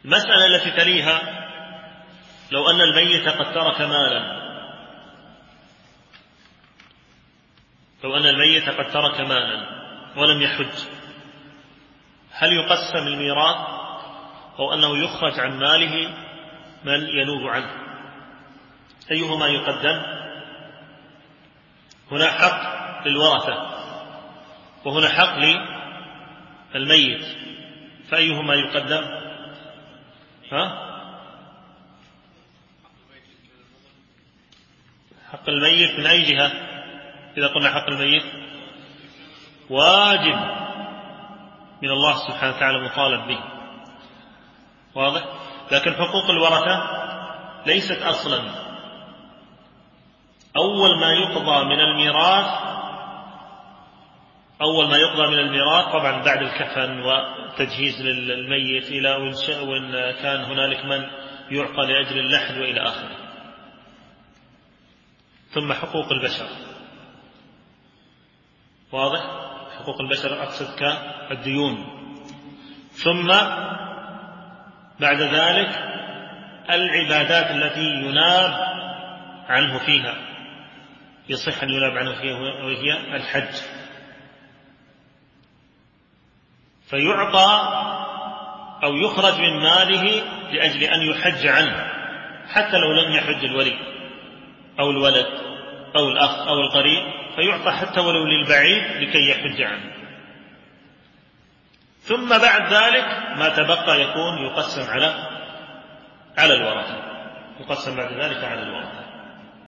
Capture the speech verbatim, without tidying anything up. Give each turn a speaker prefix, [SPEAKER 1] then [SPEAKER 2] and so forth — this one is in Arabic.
[SPEAKER 1] المسألة التي تليها: لو أن الميت قد ترك مالا لو أن الميت قد ترك مالا ولم يحج، هل يقسم الميراث أو أنه يخرج عن ماله من ينوب عنه؟ أيهما يقدم؟ هنا حق للورثة وهنا حق للميت، فأيهما يقدم؟ ها؟ حق الميت من أي جهة؟ إذا قلنا حق الميت واجب من الله سبحانه وتعالى مطالب به، واضح؟ لكن حقوق الورثة ليست أصلا. أول ما يقضى من الميراث أول ما يقضى من الميراث طبعا بعد الكفن وتجهيز للميت إلى وإن كان هنالك من يعطى لأجل اللحد وإلى آخره، ثم حقوق البشر، واضح؟ حقوق البشر أقصد كالديون، ثم بعد ذلك العبادات التي يناب عنه فيها، يصح أن يناب عنه فيها وهي الحج، فيعطى أو يخرج من ماله لأجل أن يحج عنه حتى لو لم يحج الولي أو الولد أو الأخ أو القريب، فيعطى حتى ولو للبعيد لكي يحج عنه. ثم بعد ذلك ما تبقى يكون يقسم على على الورثة، يقسم بعد ذلك على الورثة.